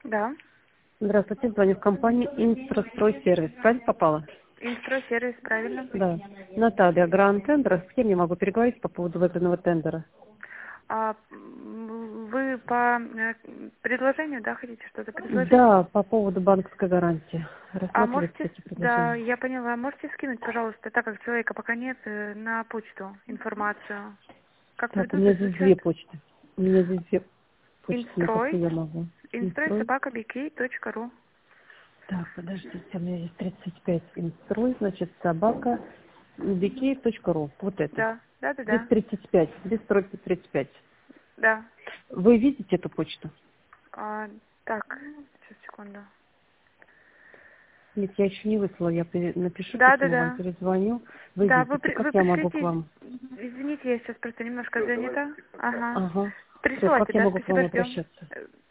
Да. Здравствуйте, звоню в компанию «Инстростройсервис». Правильно попала? Инстросервис, правильно. Да. Наталья, Гранд-тендер. С кем я могу переговорить по поводу выигранного тендера? Вы по предложению, да, хотите что-то предложить? Да, по поводу банковской гарантии. А Рассматривать можете, эти да, предложения. я поняла, можете скинуть, пожалуйста, так как человека пока нет, на почту информацию, как Так, у ведут, меня здесь две изучают. почты. У меня здесь две почты, на какую Инстрой, я могу. Инстрой. instroi@bk.ru. Так, подождите, у меня здесь 35 инстрой, значит, собака, bk.ru. Вот это. Да, да, да, Здесь да, 35, здесь стройки 35. да. Вы видите эту почту? Так, сейчас, секунду. Нет, я еще не выслала, я напишу Да, да, письмо, вам да. перезвоню. Вы Да, видите, как вы я могу к пришлите, вам? извините, я сейчас просто немножко занята. Ага. Ага. Все, Присылайте, как я да, могу к вам спасибо, ждем. обращаться?